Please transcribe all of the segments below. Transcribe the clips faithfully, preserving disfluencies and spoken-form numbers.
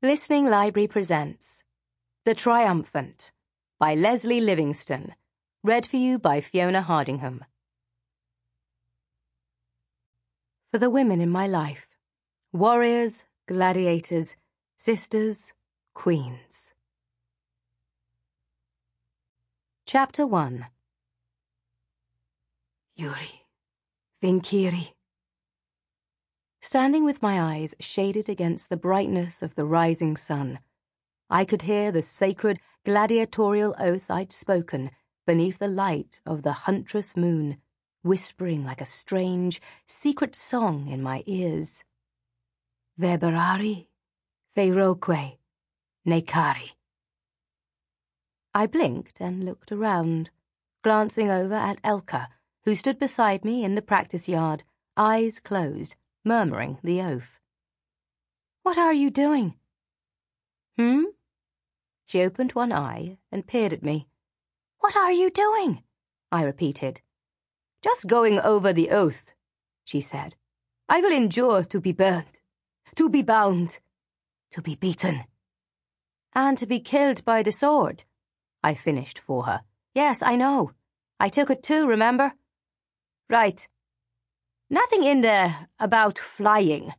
Listening Library presents The Triumphant by Leslie Livingston, read for you by Fiona Hardingham. For the women in my life, warriors, gladiators, sisters, queens. Chapter one. Yuri, Vinkiri. Standing with my eyes shaded against the brightness of the rising sun, I could hear the sacred gladiatorial oath I'd spoken beneath the light of the huntress moon, whispering like a strange, secret song in my ears. Veberari, Feiroque, Nekari. I blinked and looked around, glancing over at Elka, who stood beside me in the practice yard, eyes closed, murmuring the oath. "What are you doing?" Hmm? She opened one eye and peered at me. "What are you doing?" I repeated. "Just going over the oath," she said. "I will endure to be burned, to be bound, to be beaten." "And to be killed by the sword," I finished for her. "Yes, I know. I took it too, remember?" "Right. Nothing in there about flying."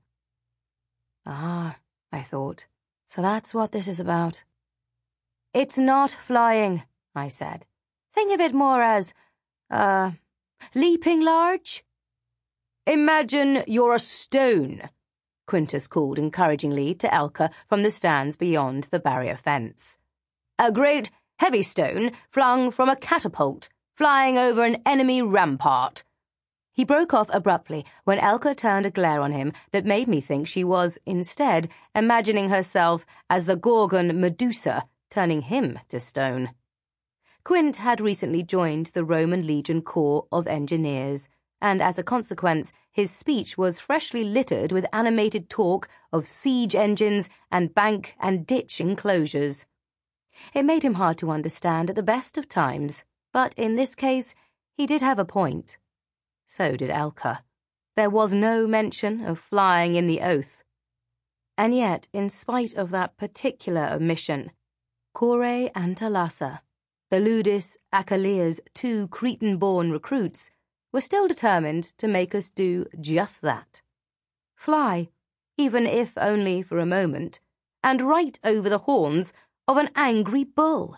Ah, I thought, so that's what this is about. "It's not flying," I said. "Think of it more as, uh, leaping large." "Imagine you're a stone," Quintus called encouragingly to Elka from the stands beyond the barrier fence. "A great, heavy stone flung from a catapult, flying over an enemy rampart." He broke off abruptly when Elka turned a glare on him that made me think she was, instead, imagining herself as the Gorgon Medusa, turning him to stone. Quint had recently joined the Roman Legion Corps of Engineers, and as a consequence, his speech was freshly littered with animated talk of siege engines and bank and ditch enclosures. It made him hard to understand at the best of times, but in this case, he did have a point. So did Elka. There was no mention of flying in the oath. And yet, in spite of that particular omission, Kore and Thalassa, the Ludus Achillea's two Cretan-born recruits, were still determined to make us do just that. Fly, even if only for a moment, and right over the horns of an angry bull.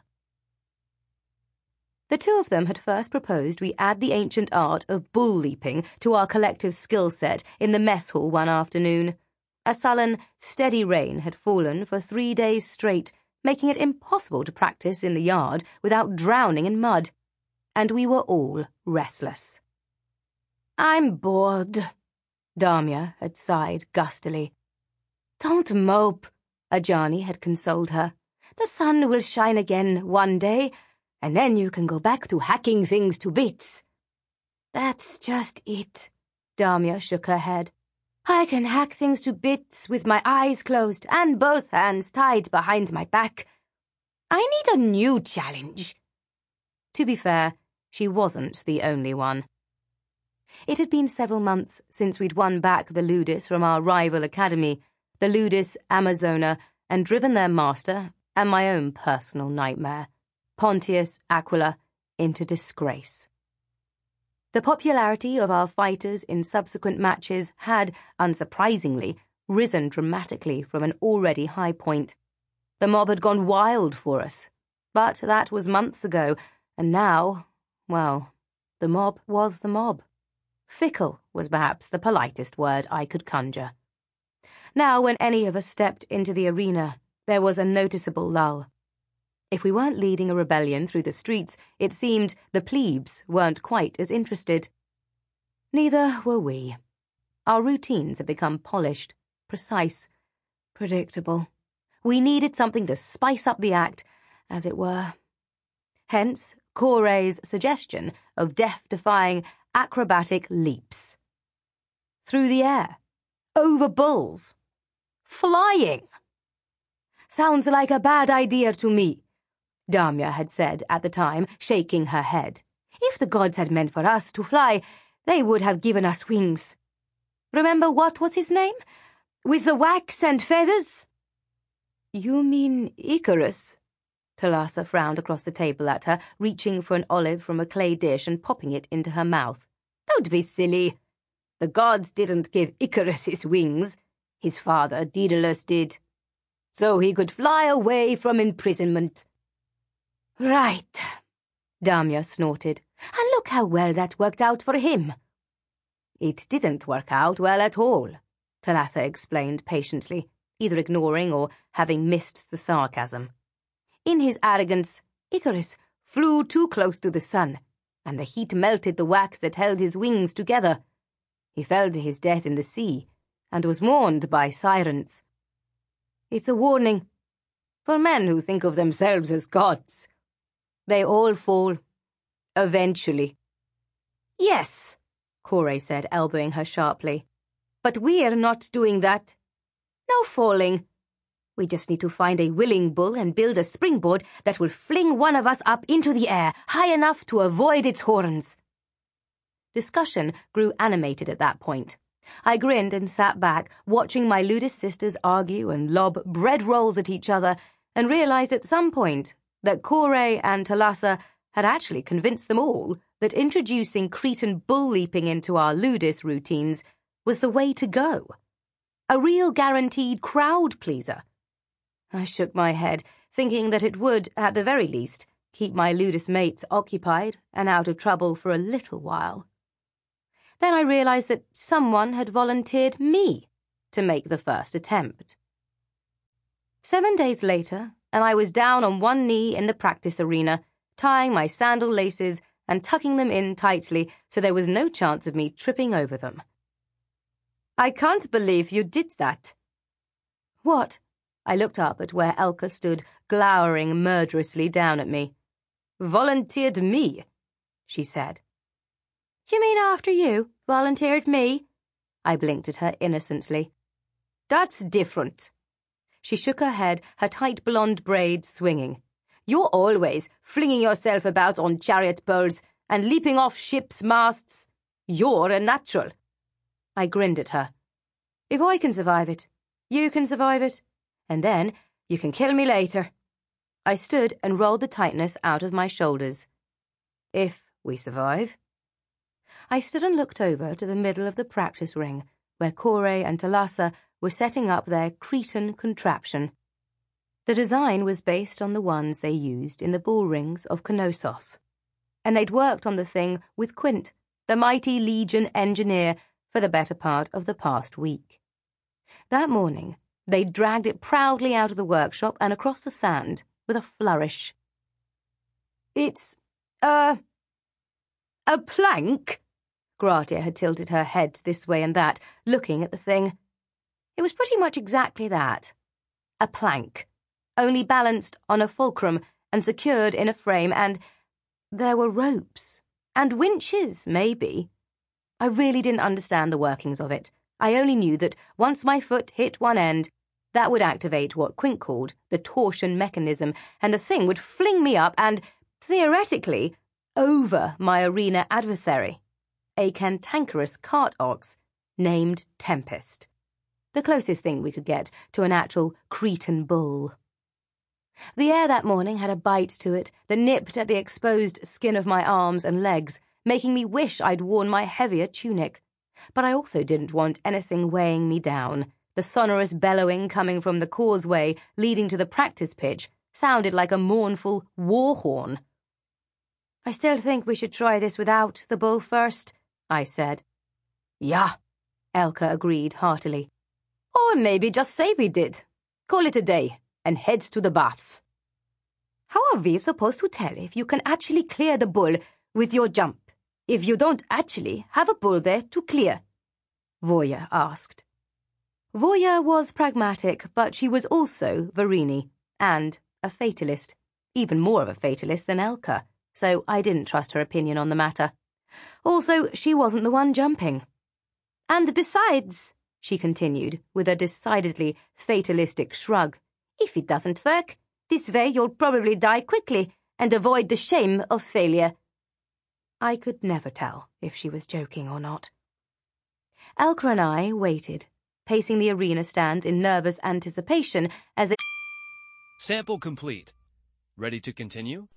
The two of them had first proposed we add the ancient art of bull leaping to our collective skill set in the mess hall one afternoon. A sullen, steady rain had fallen for three days straight, making it impossible to practice in the yard without drowning in mud, and we were all restless. "I'm bored," Damia had sighed gustily. "Don't mope," Ajani had consoled her. "The sun will shine again one day, and then you can go back to hacking things to bits." "That's just it," Damia shook her head. "I can hack things to bits with my eyes closed and both hands tied behind my back. I need a new challenge." To be fair, she wasn't the only one. It had been several months since we'd won back the Ludus from our rival academy, the Ludus Amazona, and driven their master, and my own personal nightmare, Pontius Aquila, into disgrace. The popularity of our fighters in subsequent matches had, unsurprisingly, risen dramatically from an already high point. The mob had gone wild for us, but that was months ago, and now, well, the mob was the mob. Fickle was perhaps the politest word I could conjure. Now, when any of us stepped into the arena, there was a noticeable lull. If we weren't leading a rebellion through the streets, it seemed the plebes weren't quite as interested. Neither were we. Our routines had become polished, precise, predictable. We needed something to spice up the act, as it were. Hence, Kore's suggestion of death-defying acrobatic leaps. Through the air. Over bulls. Flying. "Sounds like a bad idea to me," Damia had said at the time, shaking her head. "If the gods had meant for us to fly, they would have given us wings. Remember what was his name? With the wax and feathers?" You mean Icarus? Thalassa frowned across the table at her, reaching for an olive from a clay dish and popping it into her mouth. Don't be silly. The gods didn't give Icarus his wings. His father, Daedalus, did. So he could fly away from imprisonment. Right, Damia snorted. And look how well that worked out for him. It didn't work out well at all, Thalassa explained patiently, either ignoring or having missed the sarcasm. In his arrogance, Icarus flew too close to the sun, and the heat melted the wax that held his wings together. He fell to his death in the sea, and was mourned by sirens. It's a warning for men who think of themselves as gods. They all fall, eventually. Yes, Kore said, elbowing her sharply. But we're not doing that. No falling. We just need to find a willing bull and build a springboard that will fling one of us up into the air, high enough to avoid its horns. Discussion grew animated at that point. I grinned and sat back, watching my Ludus sisters argue and lob bread rolls at each other, and realized at some point that Kore and Thalassa had actually convinced them all that introducing Cretan bull leaping into our Ludus routines was the way to go. A real guaranteed crowd pleaser. I shook my head, thinking that it would, at the very least, keep my Ludus mates occupied and out of trouble for a little while. Then I realized that someone had volunteered me to make the first attempt. Seven days later, and I was down on one knee in the practice arena, tying my sandal laces and tucking them in tightly so there was no chance of me tripping over them. I can't believe you did that. What? I looked up at where Elka stood, glowering murderously down at me. Volunteered me, she said. You mean after you volunteered me? I blinked at her innocently. That's different. She shook her head, her tight blonde braids swinging. You're always flinging yourself about on chariot poles and leaping off ships' masts. You're a natural. I grinned at her. If I can survive it, you can survive it. And then you can kill me later. I stood and rolled the tightness out of my shoulders. If we survive. I stood and looked over to the middle of the practice ring, where Kore and Thalassa were setting up their Cretan contraption. The design was based on the ones they used in the bull rings of Knossos, and they'd worked on the thing with Quint, the mighty Legion engineer, for the better part of the past week. That morning, they dragged it proudly out of the workshop and across the sand with a flourish. It's, uh, a plank? Gratia had tilted her head this way and that, looking at the thing. It was pretty much exactly that. A plank, only balanced on a fulcrum and secured in a frame, and there were ropes. And winches, maybe. I really didn't understand the workings of it. I only knew that once my foot hit one end, that would activate what Quint called the torsion mechanism, and the thing would fling me up and, theoretically, over my arena adversary, a cantankerous cart ox named Tempest, the closest thing we could get to an actual Cretan bull. The air that morning had a bite to it that nipped at the exposed skin of my arms and legs, making me wish I'd worn my heavier tunic. But I also didn't want anything weighing me down. The sonorous bellowing coming from the causeway leading to the practice pitch sounded like a mournful war horn. I still think we should try this without the bull first, I said. Yeah, Elka agreed heartily. Or maybe just say we did. Call it a day and head to the baths. How are we supposed to tell if you can actually clear the bull with your jump, if you don't actually have a bull there to clear? Voya asked. Voya was pragmatic, but she was also Varini, and a fatalist, even more of a fatalist than Elka, so I didn't trust her opinion on the matter. Also, she wasn't the one jumping. And besides, she continued, with a decidedly fatalistic shrug, if it doesn't work, this way you'll probably die quickly and avoid the shame of failure. I could never tell if she was joking or not. Elka and I waited, pacing the arena stands in nervous anticipation as they Sample complete. Ready to continue?